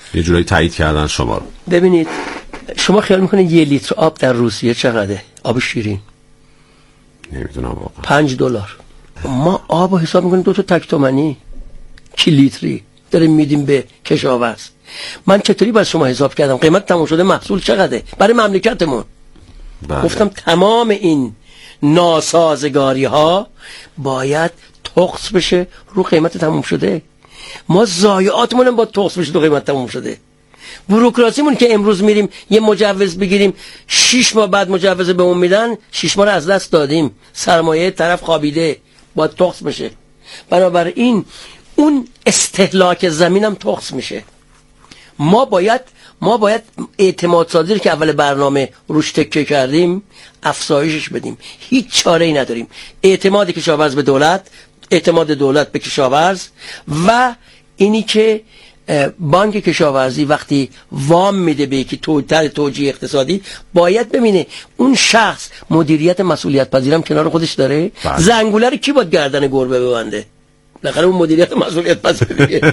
یه جورایی تایید کردن شما رو. ببینید شما خیال میکنید 1 لیتر آب در روسیه چقدره؟ آب شیرین نمیدونم واقعا. $5. ما آب رو حساب میکنیم 2 تا تک تومانی کی لیتری داریم میدیم به کشاورز. من چطوری باید شما حساب کردم قیمت تموم شده محصول چقدره برای مملکتمون؟ بله. گفتم تمام این ناسازگاری ها باید تخص بشه رو قیمت تموم شده. ما ضایعاتمون با تخص بشه رو قیمت تموم شده. بوروکراسیمون که امروز میریم یه مجوز بگیریم 6 ماه بعد مجوز به اون میدن، 6 ماه رو از دست دادیم، سرمایه طرف خوابیده، باید تخص بشه. بنابراین اون استهلاک زمینم تخص میشه. ما باید اعتماد سازی که اول برنامه روش تکیه کردیم افزایشش بدیم. هیچ چاره ای نداریم. اعتماد کشاورز به دولت، اعتماد دولت به کشاورز و اینی که بانک کشاورزی وقتی وام میده به یکی توجیه اقتصادی باید ببینه اون شخص مدیریت مسئولیت پذیرم کنار خودش داره. زنگوله رو کی باید گردن گربه ببنده؟ بالاخره اون مدیریت مسئولیت پذیریه.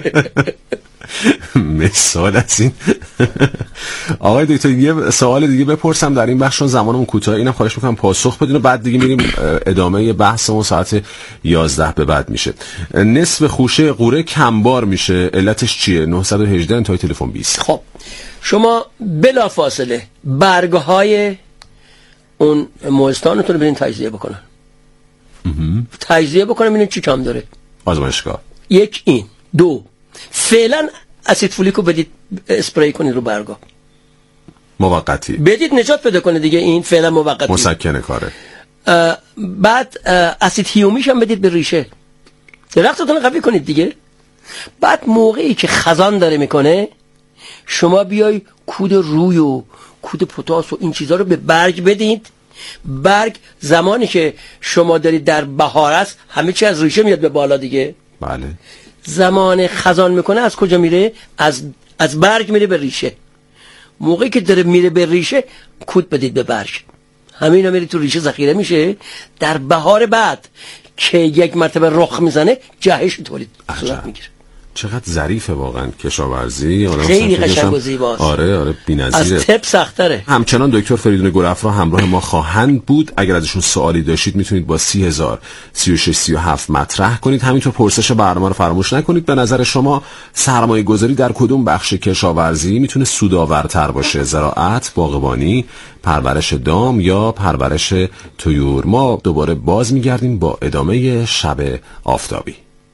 مثال از این. آقای دکتر یه سوال دیگه بپرسم در این بخش، زمانمون کوتاه، اینم خواهش میکنم پاسخ بدین و بعد دیگه میریم ادامه بحثمون ساعت 11 به بعد میشه. نصف خوشه قوره کمبار میشه، علتش چیه؟ 918 انتهای تلفن 20. خب شما بلا فاصله برگهای اون موزتانتون رو برین تجزیه بکنن. تجزیه بکنن ببینید چی کم داره. آزمایشگاه. 1 این 2 فعلا اسید فولیک رو بدید اسپری کنید رو برگا، موقتی بدید نجات پیدا کنه دیگه. این فعلا موقتی مسکنه کاره. بعد اسید هیومیش هم بدید به ریشه، درختتون قوی کنید دیگه. بعد موقعی که خزان داره میکنه شما بیای کود روی و کود پتاس و این چیزا رو به برگ بدید. برگ زمانی که شما دارید در بهار است همه چی از ریشه میاد به بالا دیگه. بله. زمان خزان میکنه از کجا میره؟ از برگ میره به ریشه. موقعی که داره میره به ریشه کود بدید به برگ، همینا میره تو ریشه ذخیره میشه. در بهار بعد که یک مرتبه رخ میزنه جهش تولید صورت میگیره. چقدر ظریفه واقعا کشاورزی، خیلی قشنگ و زیباست. آره بی‌نظیره. از طب سخت‌تره. همچنان دکتر فریدون گلافرا همراه ما خواهند بود. اگر ازشون سوالی داشتید میتونید با 30,000 3637 مطرح کنید. همینطور پرسش برنامه رو فراموش نکنید. به نظر شما سرمایه گذاری در کدوم بخش کشاورزی میتونه سودآورتر باشه؟ زراعت، باغبانی، پرورش دام یا پرورش طیور؟ ما دوباره باز میگردیم با ادامه شب آفتابی.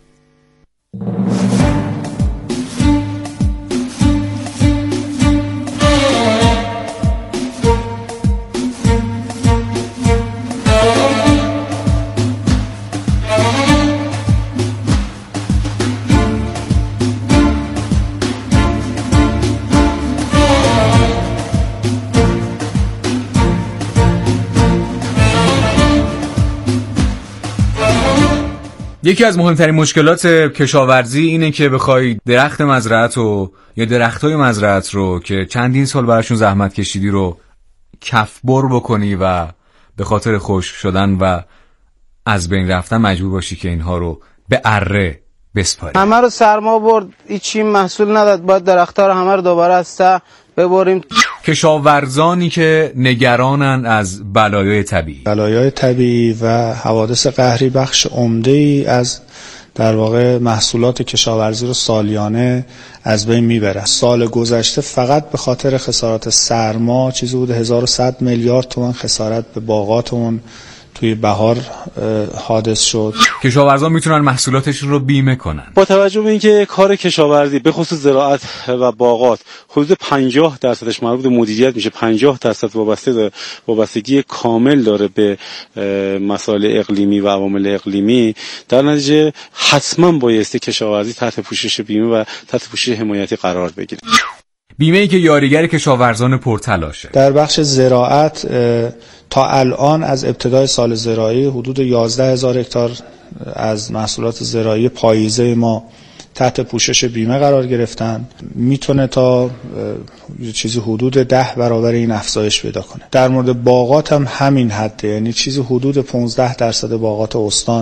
یکی از مهمترین مشکلات کشاورزی اینه که بخوای درخت مزرعت رو یا درختای مزرعت رو که چندین سال براشون زحمت کشیدی رو کفبر بکنی و به خاطر خشک شدن و از بین رفتن مجبور باشی که اینها رو به اره بسپاری. همه رو سرما برد، هیچی محصول نداد، باید درخت‌ها رو همه رو دوباره از ته ببریم. کشاورزانی که نگرانن از بلایای طبیعی و حوادث قهری بخش عمده‌ای از در واقع محصولات کشاورزی رو سالیانه از بین میبره. سال گذشته فقط به خاطر خسارات سرما چیزی بود 1100 میلیارد تومان خسارت به باغاتمون توی بهار حادث شد. کشاورزان میتونن محصولاتشون رو بیمه کنن. با توجه به اینکه کار کشاورزی به خصوص زراعت و باغات حدود 50% مربوط به مدیریت میشه، 50% وابستگی کامل داره به مسائل اقلیمی و عوامل اقلیمی، در نتیجه حتما بایستی کشاورزی تحت پوشش بیمه و تحت پوشش حمایتی قرار بگیره. بیمه‌ای که یاریگر کشاورزان پرتلاشه. در بخش زراعت تا الان از ابتدای سال زراعی حدود 11,000 هکتار از محصولات زراعی پاییزه ما تحت پوشش بیمه قرار گرفتن. میتونه تا چیزی حدود 10 برابر این افزایش پیدا کنه. در مورد باغات هم همین حده، یعنی چیزی حدود 15% باغات استان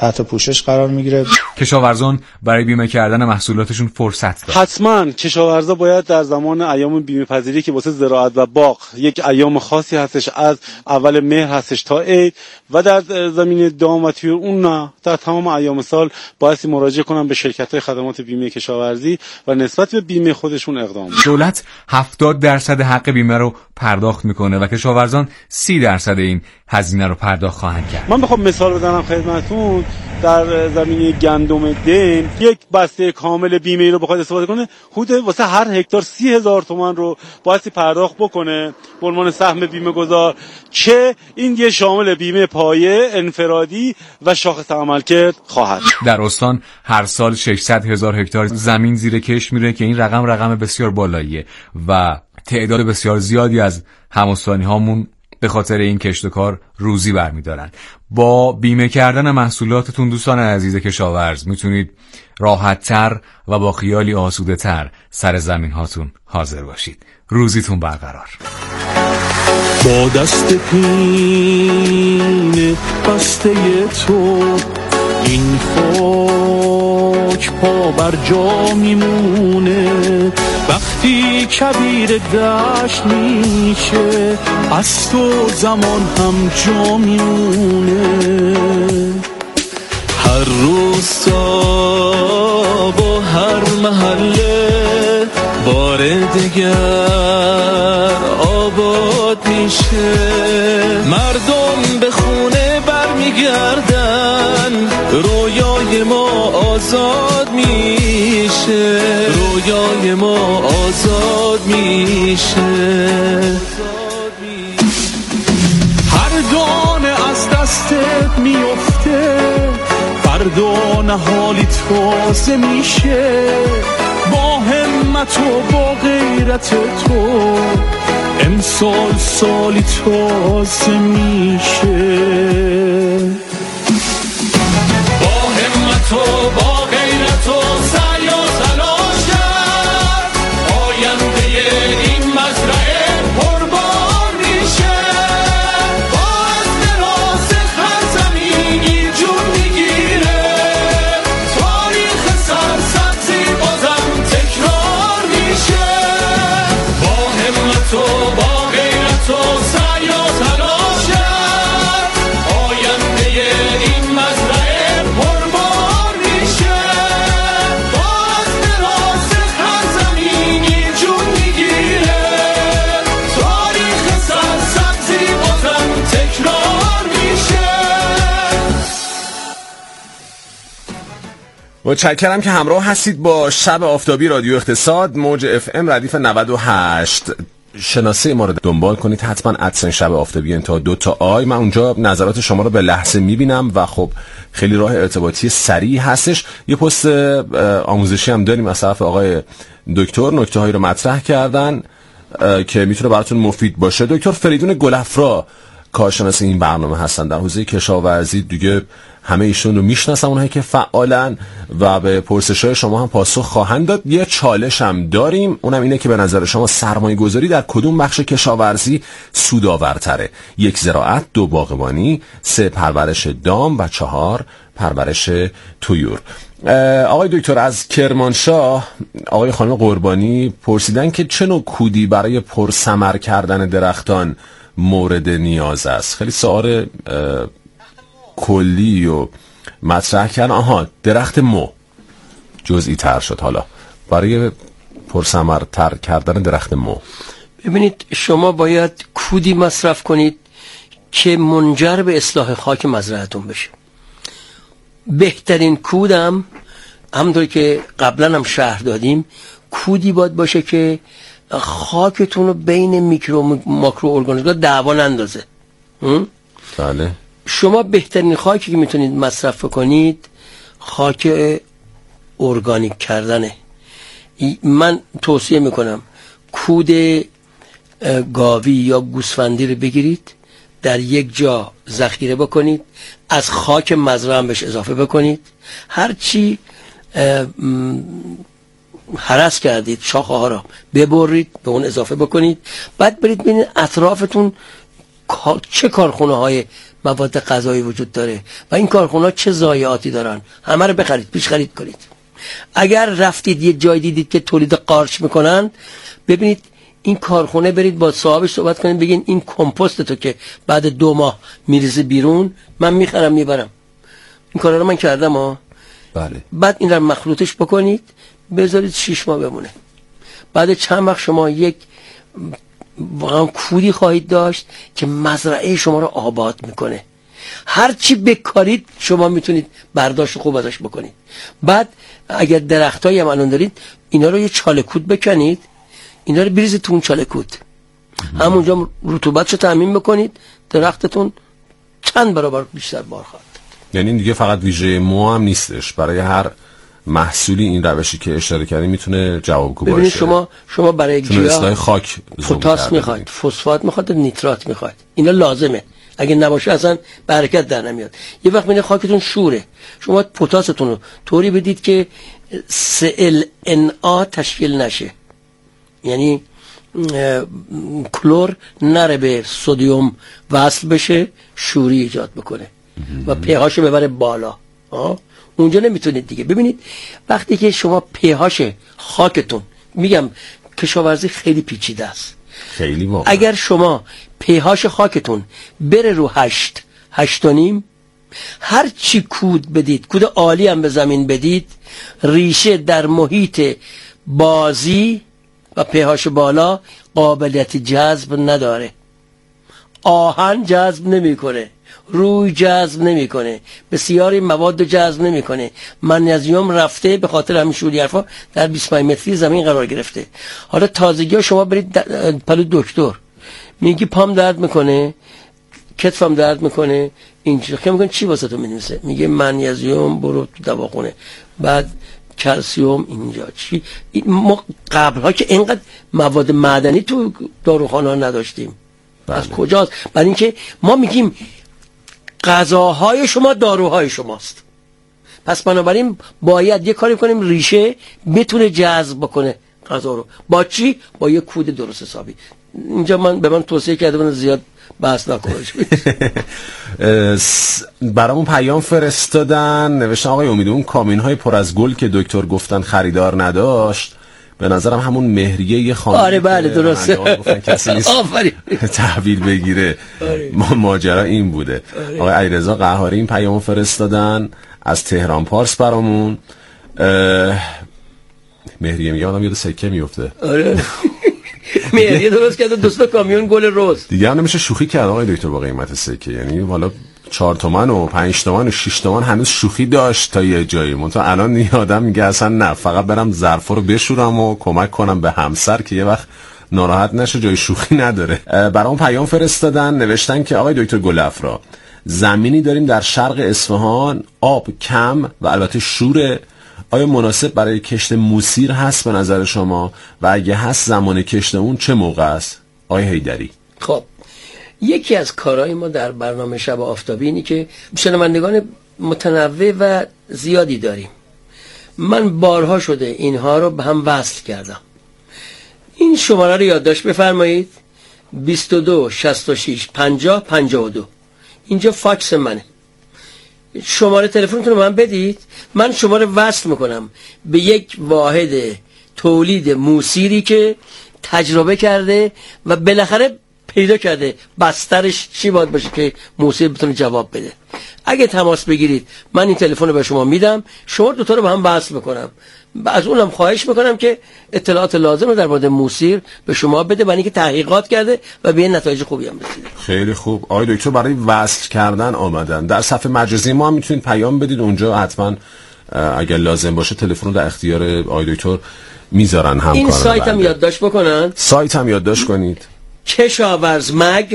تحت پوشش قرار میگیره. کشاورزان برای بیمه کردن محصولاتشون فرصت دارن. حتما کشاورزا باید در زمان ایام بیمه پذیری که واسه زراعت و باغ یک ایام خاصی هستش، از اول مهر هستش تا عید، و در زمینه دام و طیور اون نه، در تمام ایام سال باید مراجعه کنن به شرکت‌های خدمات بیمه کشاورزی و نسبت به بیمه خودشون اقدام کنن. دولت 70% حق بیمه رو پرداخت میکنه و کشاورزان 30% این هزینه رو پرداخت خواهند کرد. من بخوام مثال بزنم خدمتتون، در زمینه گندم دیم یک بسته کامل بیمه ای رو بخواد استفاده کنه، حدود واسه هر هکتار 30,000 تومان رو باید پرداخت بکنه به عنوان سهم بیمه گذار، که این یه شامل بیمه پایه، انفرادی و شاخص عملکرد خواهد. در استان هر سال 600,000 هکتار زمین زیر کشت میره که این رقم بسیار بالاییه و تعداد بسیار زیادی از هم‌استانی هامون به خاطر این کشت و کار روزی برمیدارن. با بیمه کردن محصولاتتون دوستان عزیز کشاورز میتونید راحت‌تر و با خیالی آسوده‌تر سر زمین هاتون حاضر باشید. روزیتون برقرار. با دست پین بسته تو این خاک پا بر جا میمونه، وقتی کبیر دشت میشه از تو زمان هم جا میمونه. هر روستا با هر محله بار دیگر آباد میشه، مردم به خونه برمیگردن، رویای ما آزاد میشه، رویای ما آزاد میشه. هر دانه از دستت میفته فردا نهالی تازه میشه، با همت و با غیرت تو امسال سالی تازه میشه. با همت و با غیرت و سعی و تلاش کرد، آینده این مزرعه پربار میشه. باز دراز هر زمینی جون میگیره، تاریخ سرسبزی بازم تکرار میشه. با همت و با غیرت و سعی و تلاش کرد، آینده این مزرعه پربار میشه. باز دراز هر زمینی جون میگیره، تاریخ سرسبزی بازم تکرار میشه. متشکرم که همراه هستید با شب آفتابی رادیو اقتصاد موج FM ردیف 98. شناسه ما رو دنبال کنید حتما ادسن شب آفتابی انتها 2 تا آی. من اونجا نظرات شما رو به لحظه میبینم و خب خیلی راه ارتباطی سریع هستش. یه پست آموزشی هم داریم از طرف آقای دکتر، نکته هایی رو مطرح کردن که میتونه براتون مفید باشه. دکتر فریدون گلافرا کارشناس این برنامه هستن در حوزه کشاورزی، دیگه همه ایشون رو میشناسن، اونهایی که فعالن و به پرسش‌های شما هم پاسخ خواهند داد. یه چالش هم داریم، اونم اینه که به نظر شما سرمایه گذاری در کدوم بخش کشاورزی سودآورتره؟ 1 زراعت، 2 باغبانی، 3 پرورش دام و 4 پرورش طیور. آقای دکتر از کرمانشاه آقای خانم قربانی پرسیدن که چه نوع کودی برای پرثمر کردن درختان مورد نیاز است. خیلی سوال کلی و مطرح کردن. درخت مو جزئی تر شد حالا برای پرثمر تر کردن درخت مو. ببینید شما باید کودی مصرف کنید که منجر به اصلاح خاک مزرعتون بشه. بهترین کودم همونطور که قبلا هم شرح دادیم، کودی باید باشه که خاکتون رو بین میکرو ماکرو ارگانیسم‌ها دعوا نندازه. بله. شما بهترین خاکی که میتونید مصرف کنید خاک ارگانیک کردنه. من توصیه میکنم کود گاوی یا گوسفندی رو بگیرید، در یک جا ذخیره بکنید، از خاک مزرعه هم بهش اضافه بکنید، هرچی هرس کردید شاخه ها را ببرید به اون اضافه بکنید، بعد برید ببینید اطرافتون چه کارخونه های مواد غذایی وجود داره و این کارخونه ها چه ضایعاتی دارن، همه رو بخرید، پیش خرید کنید. اگر رفتید یه جای دیدید که تولید قارچ میکنن، ببینید این کارخونه، برید با صاحبش صحبت کنید، بگین این کمپوست تو که بعد 2 ماه میریزه بیرون، من میخرم میبرم. این کارا رو من کردم ها. بله. بعد این رو مخلوطش بکنید، بذارید 6 ماه بمونه. بعد چند وقت شما یک واقعا کودی خواهید داشت که مزرعه شما رو آباد میکنه. هر چی بکارید شما میتونید برداشت خوب ازش بکنید. بعد اگر درختایی هم الان دارید، اینا رو یه چاله کود بکنید، اینا رو بریزید تو اون چاله کود، همونجا رطوبتشو تامین بکنید، درختتون چند برابر بیشتر بار خواهد. یعنی دیگه فقط ویژه مو هم نیستش، برای هر محصولی این روشی که اشاره کردی میتونه جوابگو باشه. ببینید شما برای گیاه خاک پتاس میخواید، فسفات میخواید، نیترات میخواید، اینا لازمه. اگه نباشه اصلا برکت در نمیاد. یه وقت میگه خاکتون شوره، شما پتاستون رو طوری بدید که ClNA تشکیل نشه، یعنی کلور نره به سدیم وصل بشه، شوری ایجاد بکنه و pH رو ببره بالا. اونجا نمیتونید دیگه. ببینید وقتی که8 pH خاکتون، میگم کشاورزی خیلی پیچیده است، خیلی واقعا. اگر شما pH خاکتون بره رو 8.5، هر چی کود بدید، کود عالی هم به زمین بدید، ریشه در محیط بازی و pH بالا قابلیت جذب نداره. آهن جذب نمیکنه، روی جذب نمیکنه، بسیاری مواد جذب نمیکنه. منیزیم رفته، به خاطر همین شوری حرفا در 25 متری زمین قرار گرفته. حالا تازگی ها شما برید پلو دکتر، میگی پام درد میکنه، کتفم درد میکنه، اینجوری خیلی میگن چی واسه تو می‌نویسه؟ میگه منیزیم برو تو دواخونه، بعد کلسیم اینجا چی. ما قبلها که اینقدر مواد معدنی تو داروخانه ها نداشتیم. بله. از کجاست؟ برای اینکه ما میگیم غذاهای شما داروهای شماست. پس بنابراین باید یه کاری کنیم ریشه بتونه جذب بکنه غذا رو. با چی؟ با یه کود درست حسابی. اینجا به من توصیه کرده بودن زیاد بحث نکنش. برامون پیام فرستادن، نوشتن آقای امید اون کامیون‌های پر از گل که دکتر گفتن خریدار نداشت، به نظرم همون مهریه یه خانم. آره بله درسته. گفتن کسی نیست تحویل بگیره. ماجرا این بوده. آقای علیرضا قهاری این پیامو فرستادن از تهران پارس برامون. مهریه میگه آدم یاد سکه میفته. آره. مهریه درست کرده 2 کامیون گل رز. دیگه هم نمیشه شوخی کرد آقای دکتر با قیمت سکه. یعنی والا 4 تومن و 5 تومن و 6 تومن هنوز شوخی داشت تا یه جایی. منتها الان یه آدم میگه اصلا نه، فقط برم ظرفا رو بشورم و کمک کنم به همسر که یه وقت ناراحت نشه، جای شوخی نداره. برام پیام فرستادن، نوشتن که آقای دکتر گلافرا، زمینی داریم در شرق اصفهان، آب کم و البته شوره، آیا مناسب برای کشت موسیر هست به نظر شما و اگه هست زمان کشت اون چه موقع است؟ آقای حیدری. خب یکی از کارهای ما در برنامه شب آفتابی اینی که شنوندگان متنوع و زیادی داریم. من بارها شده اینها رو به هم وصل کردم. این شماره رو یادداشت بفرمایید: 22 66 50 52. اینجا فاکس منه. شماره تلفنتون رو من بدید، من شما رو وصل میکنم به یک واحد تولید موسیری که تجربه کرده و بالاخره پیدا کرده بسترش چی باید باشه که موسیر بتونه جواب بده. اگه تماس بگیرید من این تلفن رو به شما میدم، شما دوتا رو به هم وصل میکنم. از اونم خواهش میکنم که اطلاعات لازم رو در مورد موسیر به شما بده، برای اینکه تحقیقات کرده و به نتایج خوبی هم رسیده. خیلی خوب. آقای دکتر برای وصل کردن آمدن. در صفحه مجازی ما هم میتونید پیام بدید، اونجا حتما اگر لازم باشه تلفن رو در اختیار آقای دکتر میذارن همکاران. این سایت هم یادداشت بکنن. سایت هم یادداشت کنید: کشاورزمگ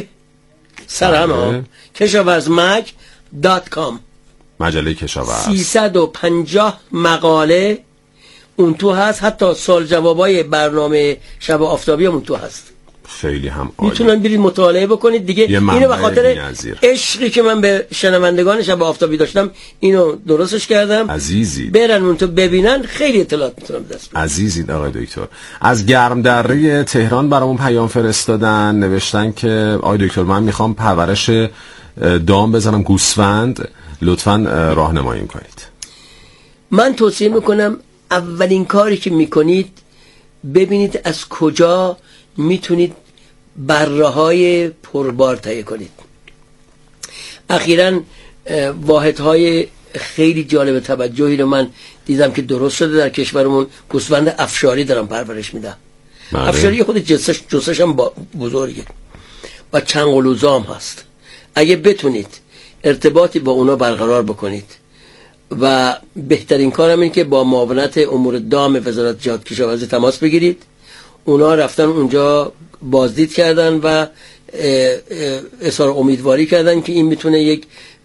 کشاورزمگ.com. مجله کشاورز. 350 مقاله اون تو هست، حتی سوال جوابای برنامه شب آفتابی هم اون تو هست. خیلی هم عالی. میتونن برید مطالعه بکنید دیگه. اینو به خاطر عشقی که من به شنوندگان شب آفتابی داشتم اینو درستش کردم. عزیزی برن اون تو ببینن، خیلی اطلاعات میتونم دست بدن. عزیزی آقای دکتر از گرم دره تهران برامون پیام فرستادن، نوشتن که آقای دکتر من میخوام پرورش دام بزنم گوسفند، لطفاً راهنمایی کنید. من توصیه میکنم اولین کاری که میکنید ببینید از کجا میتونید بره‌های پربار تهیه کنید. اخیراً واحدهای خیلی جالب توجهی رو من دیدم که درست شده در کشورمون. گوسفند افشاری دارم پرورش میدم. افشاری خود جسش هم بزرگه و چند قلوزام هست. اگه بتونید ارتباطی با اونا برقرار بکنید و بهترین کارم این که با معاونت امور دام وزارت جهاد کشاورزی تماس بگیرید. اونا رفتن اونجا بازدید کردن و اظهار امیدواری کردن که این میتونه یک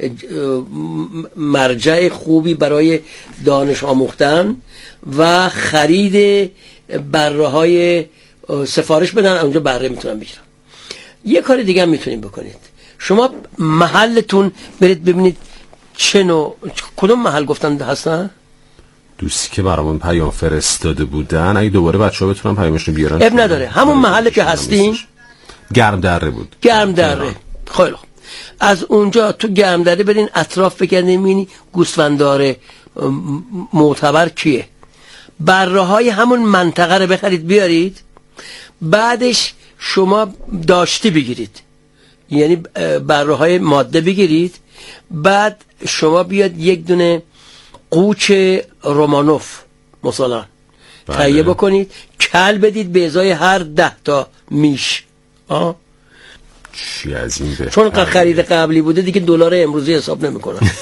مرجع خوبی برای دانش آموختن و خرید بره‌های سفارش بدن، اونجا بهره میتونن بگیرن. یه کار دیگه هم میتونید بکنید. شما محلتون برید ببینید چه نوع، کدوم محل گفتن هستن؟ دوستی که برامون پیام فرستاده بودن، اگه دوباره بچه‌ها بتونن پیامشون بیارن. اب نداره، همون محله که هستین. گرم دره بود. گرم دره. خیلی خوب. از اونجا تو گرم دره برین اطراف بگردین ببینید گوسفنددار معتبر کیه. بره‌های همون منطقه رو بخرید بیارید. بعدش شما داشتی بگیرید. یعنی بره‌های ماده بگیرید. بعد شما بیاد یک دونه قوچ رومانوف مثلا تهیه بکنید، کل بدید به ازای هر 10 تا میش. چی از این بهتر؟ چون خرید قبلی بوده دیگه دلار امروزی حساب نمی‌کنن.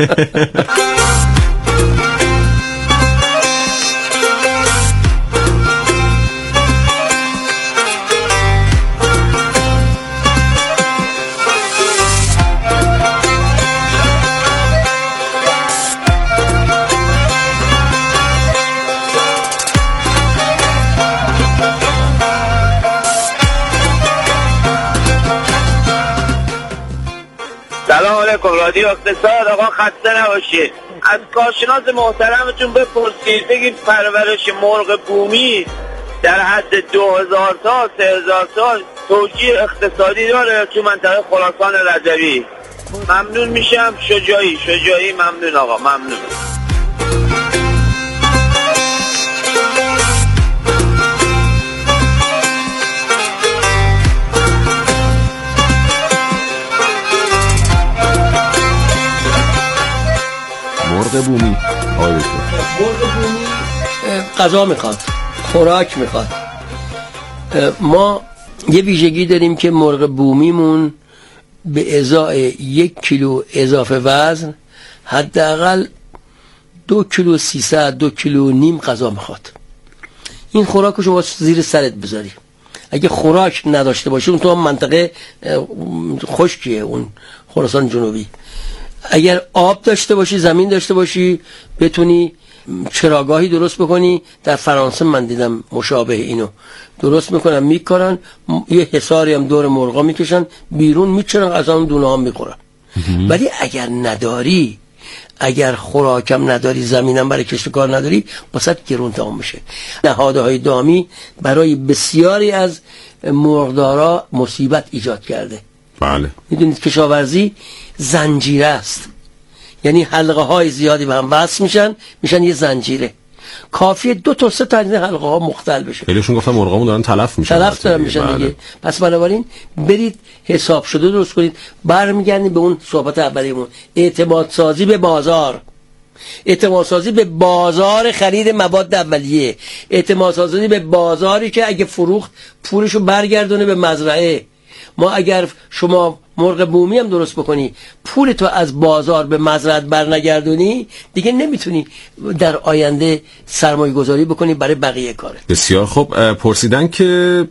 سلام علیکم، رادیو اقتصاد. آقا خسته نباشید. از کارشناس محترمتون بپرسید بگید پرورش مرغ بومی در حد 2000 تا 3000 تا توجیه اقتصادی داره تو منطقه خراسان رجوی؟ ممنون میشم. شجاعی ممنون آقا، ممنون. مرغ بومی مرغ بومی غذا میخواد، خوراک میخواد. ما یه ویژگی داریم که مرغ بومیمون به ازای 1 کیلو اضافه وزن حداقل 2 کیلو 300 2 کیلو نیم غذا میخواد. این خوراکو شما زیر سرت بذاری. اگه خوراک نداشته باشی، اون تو منطقه خشکیه، اون خراسان جنوبی، اگر آب داشته باشی، زمین داشته باشی، بتونی چراگاهی درست بکنی. در فرانسه من دیدم مشابه اینو درست میکنن، میکارن یه حصاری هم دور مرغا میکشن بیرون، میچرن از اون دونه ها میخورن. ولی اگر نداری، اگر خوراکم نداری، زمینم برای کشت کار نداری، واسه گرون تمام میشه. نهادهای دامی برای بسیاری از مرغدارا مصیبت ایجاد کرده. بله. میدونید کشاورزی زنجیره است، یعنی حلقه های زیادی به هم وصل میشن یه زنجیره. کافیه 2 تا 3 تا حلقه ها مختل بشه. خیلیشون گفتن مرغامون دارن تلف میشن. دیگه. پس بنابراین برید حساب شده درست کنید. برمیگردیم به اون صحبت اولیمون، اعتماد سازی به بازار، اعتماد سازی به بازار خرید مواد اولیه، اعتماد سازی به بازاری که اگه فروخت پولشو برگردونه به مزرعه. ما اگر شما مرغ بومی هم درست بکنی، پول تو از بازار به مزرعه برنگردونی، دیگه نمیتونی در آینده سرمایه گذاری بکنی برای بقیه کاره. بسیار خوب. پرسیدن که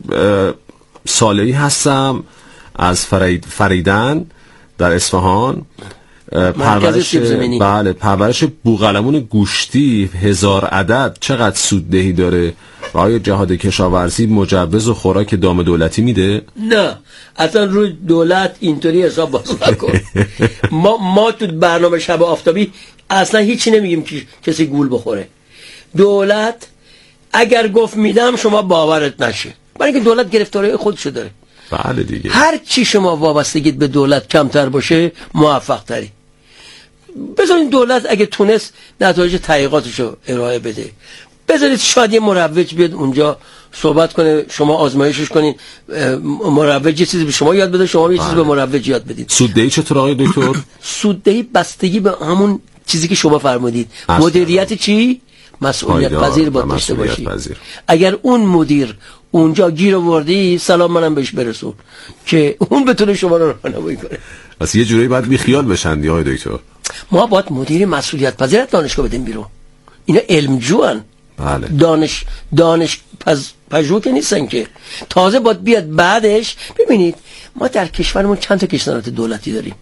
صالحی هستم از فریدن در اصفهان. پرورش بله پرورش بوقلمون گوشتی 1000 عدد چقدر سوددهی داره و آیا جهاد کشاورزی مجوز و خوراک دام دولتی میده؟ نه اصلا روی دولت اینطوری حساب باز نکن. ما تو برنامه شب آفتابی اصلا هیچی نمیگیم که کسی گول بخوره. دولت اگر گفت میدم شما باورت نشه، برای اینکه دولت گرفتاری خودشو داره. بله دیگه. هر چی شما وابستگیت به دولت کمتر باشه موفق تری. بذارین دولت اگه تونست نتایج تحقیقاتشو ارائه بده، بذارید شاید یه مروج بیاد اونجا صحبت کنه، شما آزمایشش کنین، مروج یه چیزی به شما یاد بده، شما یه چیزی به مروج یاد بدید. سوددهی چطور آقای دکتر؟ سوددهی بستگی به همون چیزی که شما فرمودید. مدیریت چی؟ مسئولیت پذیر باید داشته باشی. اگر اون مدیر اونجا گیر آوردی سلام منم بهش برسون که اون بتونه شما رو راهنمایی کنه. پس یه جوری باید بیخیال بشن دی آقای دکتر. ما باید مدیر مسئولیت پذیر دانشگاه بدیم بیرون. اینا علمجوان. بله. دانش پژوه که نیستن که. تازه باید بیاد بعدش. ببینید ما در کشورمون چند تا کشاورز دولتی داریم.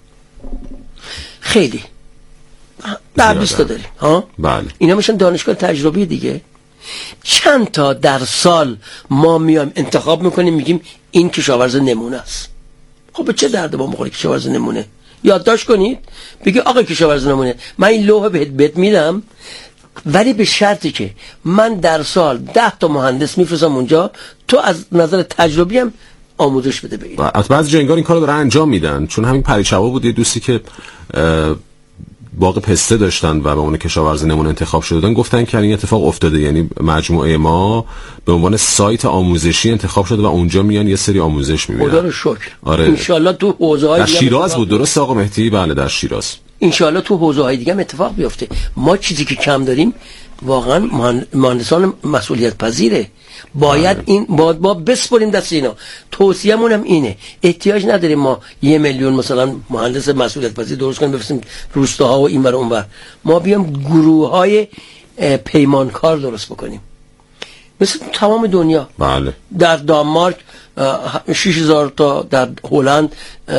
خیلی در 20 تا داریم ها. بله. اینا میشن دانشگاه تجربی دیگه. چند تا در سال ما میایم انتخاب میکنیم میگیم این کشاورز نمونه است. خب به چه درد ما میخوره کشاورز نمونه؟ یادداشت کنید بگی آقا کشاورز نمونه من این لوح بهت میدم، ولی به شرطی که من در سال 10 تا مهندس میفرستم اونجا، تو از نظر تجربی هم آموزش بده به این. بعضی جنگار این کارو دارن انجام میدن. چون همین پریشبا بود یه دوستی که باغ پسته داشتن و به اون کشاورز نمونه انتخاب شدن گفتن که این اتفاق افتاده، یعنی مجموعه ما به عنوان سایت آموزشی انتخاب شده و اونجا میان یه سری آموزش میبینن. خدا رو شکر. آره. ان شاء الله تو حوزه‌های در شیراز بود درست آقا مهدی؟ بله در شیراز. ان شاء الله تو حوزه‌های دیگه هم اتفاق بیفته. ما چیزی که کم داریم واقعا مهندسان مسئولیت پذیره. باید این ما بسپریم دست اینا. توصیه‌مون هم اینه، احتیاج نداریم ما 1 میلیون مثلا مهندس مسئولیت پذیر درست کنیم بفرستیم روستاها و این ور اون ور. ما بیام گروه‌های پیمانکار درست بکنیم مثل تمام دنیا. بله. در دانمارک 6000 تا، در هلند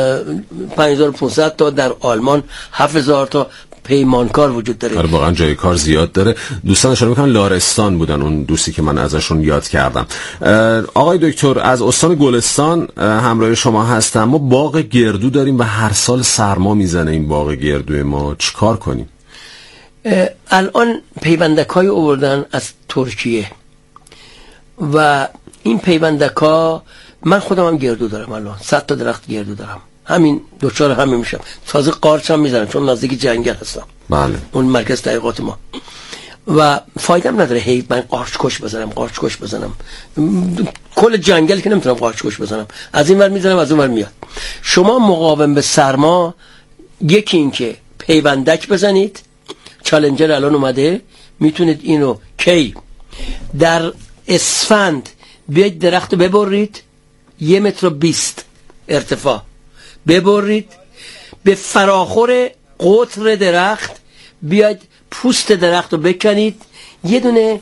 5500 تا، در آلمان 7000 تا پیمانکار وجود داره. آره واقعا جای کار زیاد داره. دوستان اشاره میکنن لارستان بودن اون دوستی که من ازشون یاد کردم. آقای دکتر از استان گلستان همراه شما هستم. ما باغ گردو داریم و هر سال سرما میزنه این باغ گردو ما، چیکار کنیم؟ الان پیوندک‌های آوردن از ترکیه و این پیوندک‌ها من خودم هم گردو دارم، الان 100 تا درخت گردو دارم، همین دوچار همین میشم. تازه قارچ هم میزنم چون نزدیک جنگل هستم. بله. اون مرکز تحقیقات ما و فایدم نداره هی من قارچ کش بزنم کل جنگل که نمیتونم قارچ کش بزنم، از این ور میزنم از اون ور میاد. شما مقاوم به سرما یکی این که پیوندک بزنید، چالنجر الان اومده، میتونید اینو کی در اسفند بیاید درخت ببرید 1.20 متر ارتفاع ببرید، به فراخور قطر درخت بیاید پوست درخت رو بکنید، یه دونه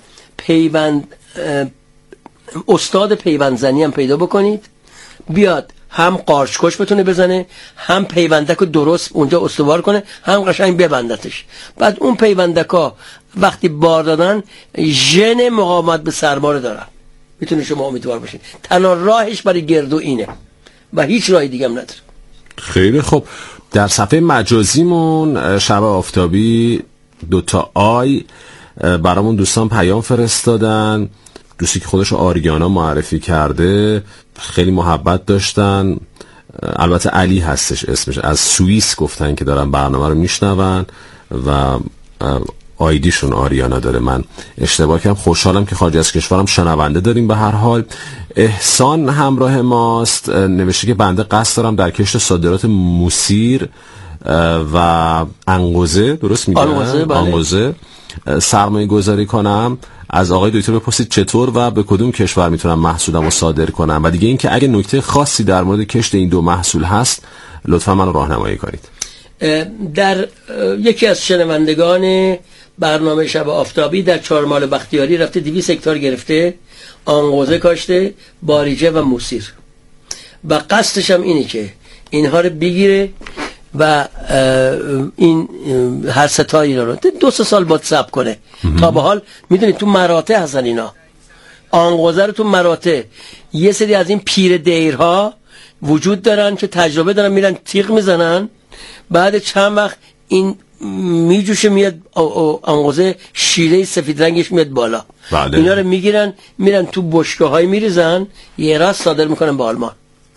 استاد پیوندزنی هم پیدا بکنید، بیاد هم قارچکش بتونه بزنه، هم پیوندک رو درست اونجا استوار کنه، هم قشنگ ببندتش. بعد اون پیوندکا وقتی بار دادن ژن مقاومت به سرما رو دارن، میتونه شما امیدوار باشین. تنها راهش برای گردو اینه و هیچ راه دیگه هم نداره. خیلی خوب. در صفحه مجازیمون شب آفتابی 2 آی برامون دوستان پیام فرستادن، دوستی که خودش آریانا معرفی کرده، خیلی محبت داشتن. البته علی هستش اسمش، از سوئیس گفتن که دارن برنامه رو میشنون و آیدیشون آریانا داره. من اشتباه کردم، خوشحالم که خارج از کشورم شنونده داریم. به هر حال احسان همراه ماست، نوشته که بنده قصد دارم در کشت صادرات موسیر و انگوزه، درست میگم؟ انگوزه سرمایه گذاری کنم. از آقای دکتر بپرسید چطور و به کدوم کشور میتونم محصولم رو صادر کنم، و دیگه این که اگه نکته خاصی در مورد کشت این 2 محصول هست لطفا من راهنمایی کنید. در یکی از شنوندگان برنامه شب آفتابی در چهارمال بختیاری رفته 200 هکتار گرفته، آنگوزه کاشته، باریجه و موسیر، و قصدش هم اینه که اینها رو بگیره و این هر ستا اینا رو 2-3 سال باید صبر کنه. تا به حال میدونید تو مراتع هستن اینا، آنگوزه رو تو مراتع یه سری از این پیر دیرها وجود دارن که تجربه دارن، میرن تیغ میزنن، بعد چند وقت این میجوشه میاد آنگوزه شیره سفید رنگش میاد بالا. بله. اینا رو میگیرن میرن تو بشکه‌های میریزن، یه راست صادر میکنن به آلمان.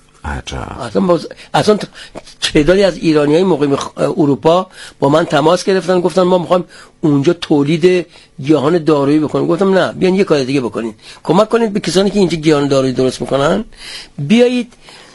عجب. اصلا تعدادی از ایرانیای مقیم اروپا با من تماس گرفتن، گفتن ما میخوایم اونجا تولید گیاهان دارویی بکنیم. گفتم نه، بیان یه کار دیگه بکنین، کمک کنید به کسانی که اینجا گیاهان دارویی درست میکنن، بیایید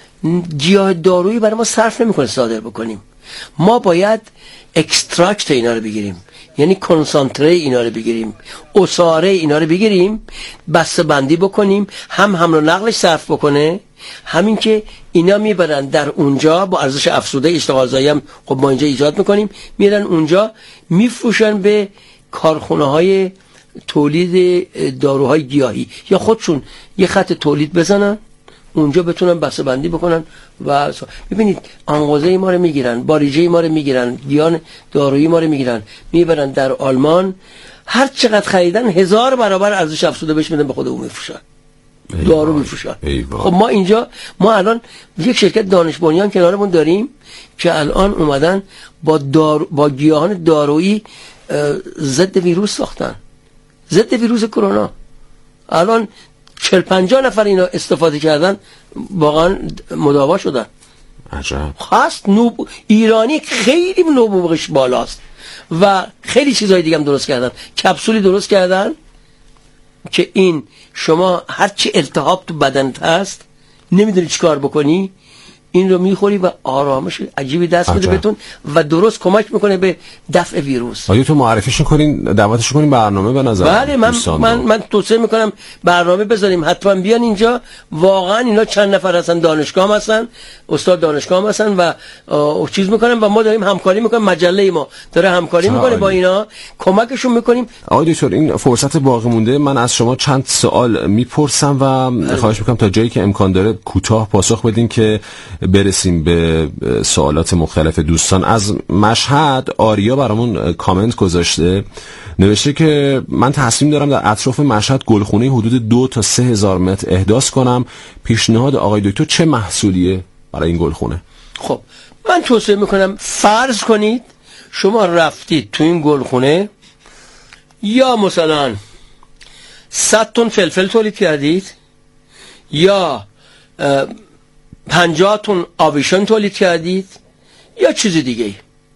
گیاه دارویی برای ما صرف نمیکنه صادر بکنیم، ما باید اکستراکت اینا رو بگیریم، یعنی کنسانتره اینا رو بگیریم، عصاره اینا رو بگیریم، بسته بندی بکنیم، هم حمل و نقلش صرف بکنه، همین که اینا میبرن در اونجا با ارزش افزوده اشتغالزایی هم خب ما اینجا ایجاد میکنیم، میرن اونجا میفروشن به کارخونه های تولید داروهای گیاهی، یا خودشون یه خط تولید بزنن اونجا بتونن بسته بندی بکنن. و ببینید آنگوزه ما رو میگیرن، باریجه ما رو میگیرن، گیاهان دارویی ما رو میگیرن، میبرن در آلمان، هر چقدر خریدن 1000 برابر ارزش افزوده بهش میدن، به خود اون میفروشن، دارو میفروشن. خب ما اینجا ما الان یک شرکت دانش بنیان کنارمون داریم که الان اومدن با گیاهان دارویی ضد ویروس ساختن، ضد ویروس کرونا. الان 40-50 نفر اینا استفاده کردن، واقعا مداوا شدن. عجب. خاص ایرانی خیلی نبوغش بالاست و خیلی چیزهای دیگه هم درست کردن، کپسولی درست کردن که این شما هرچی التهاب تو بدنت هست نمیدونی چی کار بکنی، این رو میخوری و آرامش عجیبی دست میده بهتون و درست کمک میکنه به دفع ویروس. آیا تو معرفیشون کنین، دعوتشون کنین برنامه به نظر؟ بله، من توصیه میکنم برنامه بذاریم، حتما بیان اینجا. واقعا اینا چند نفر هستن، دانشگاه هم هستن، استاد دانشگاه هم هستن و چیز میکنن و ما داریم همکاری میکنیم، مجله ما داره همکاری میکنه با اینا، کمکشون میکنیم. آقای دکتر این فرصت باقی مونده، من از شما چند سوال میپرسم و خواهش میکنم تا جایی که امکان داره کوتاه پاسخ بدین که برسیم به سوالات مختلف دوستان. از مشهد آریا برامون کامنت گذاشته، نوشته که من تصمیم دارم در اطراف مشهد گلخونه حدود 2 تا 3 هزار متر احداث کنم، پیشنهاد آقای دکتر چه محصولیه برای این گلخونه؟ خب من توصیه میکنم فرض کنید شما رفتید تو این گلخونه یا مثلا 100 تن فلفل تولید کردید یا 50 تن آویشن تولید کردید یا چیز دیگه.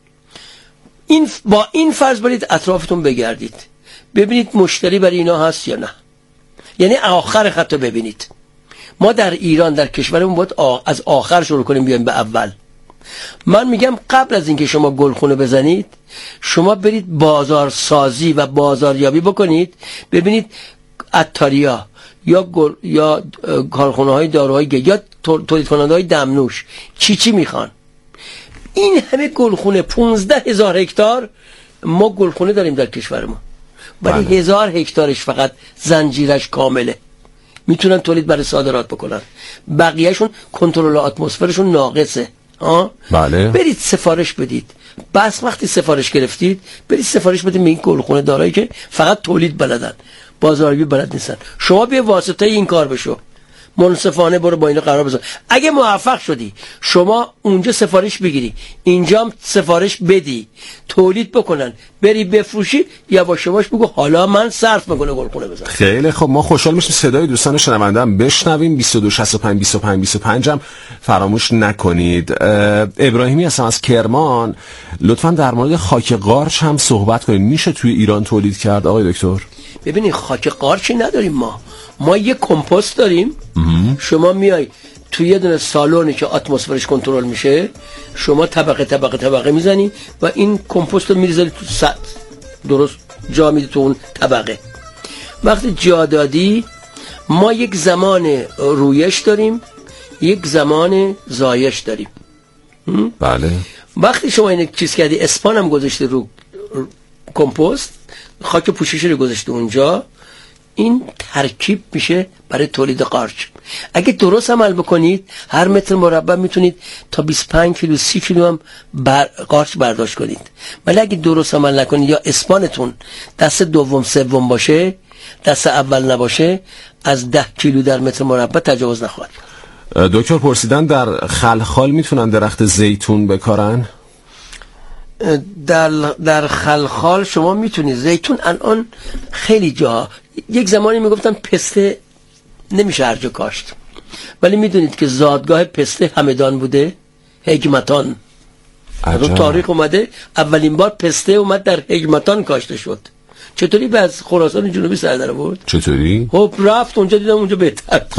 با این فرض برید اطرافتون بگردید، ببینید مشتری برای اینا هست یا نه، یعنی آخر خط رو ببینید. ما در ایران در کشورمون باید از آخر شروع کنیم بیایم به اول. من میگم قبل از اینکه شما گلخونه بزنید، شما برید بازارسازی و بازاریابی بکنید، ببینید عطاریا یا کارخانه های داروهای یا تولید کننده های دمنوش چی میخوان. این همه گلخونه 15,000 هکتار ما گلخونه داریم در کشورمون، ولی 1000 هکتارش فقط زنجیرش کامله، میتونن تولید برای صادرات بکنن، بقیهشون کنترل اتمسفرشون ناقصه. بله. برید سفارش بدید، بس وقتی سفارش گرفتید برید سفارش بدید به این گلخونه دارایی که فقط تولید بلدن، بازاریابی بلد نیستن. شما بیا واسطه این کار بشو، منصفانه برو با اینا قرار بذار. اگه موفق شدی شما اونجا سفارش بگیری، اینجا هم سفارش بدی، تولید بکنن، بری بفروشی، یواش یواش بگو حالا من صرف میکنه گلخونه بزنم. خیلی خب، ما خوشحال میشیم صدای دوستان شنونده هم بشنویم. 2265 هم فراموش نکنید. ابراهیمی هستم از کرمان، لطفا در مورد خاک قارچ هم صحبت کنید. میشه توی ایران تولید کرد آقای دکتر؟ ببینید خاک قارچی نداریم ما یه کمپوست داریم. شما میای توی یه دونه سالونی که اتمسفرش کنترل میشه، شما طبقه میزنی و این کمپوست رو میریزی تو سطح، درست جا میدی تو اون طبقه. وقتی جا دادی، ما یک زمان رویش داریم، یک زمان زایش داریم. بله. وقتی شما این چیز کردی، اسپان هم گذاشته رو کمپوست، خاک پوششی رو گذاشته اونجا، این ترکیب میشه برای تولید قارچ. اگه درست عمل بکنید هر متر مربع میتونید تا 25 کیلو 30 کیلو هم قارچ برداشت کنید. ولی اگه درست عمل نکنید یا اسپانتون دست دوم سوم باشه، دست اول نباشه، از 10 کیلو در متر مربع تجاوز نخواهد. دکتر پرسیدن در خلخال میتونن درخت زیتون بکارن؟ در خلخال شما میتونید زیتون الان خیلی جا، یک زمانی میگفتن پسته نمیشه هر جا کاشت، ولی میدونید که زادگاه پسته همدان بوده، حکمتان. از اون تاریخ اومده اولین بار پسته اومد در حکمتان کاشته شد. چطوری به از خراسان جنوبی سر در آورد؟ چطوری؟ خب رفت اونجا، دیدم اونجا بهتر.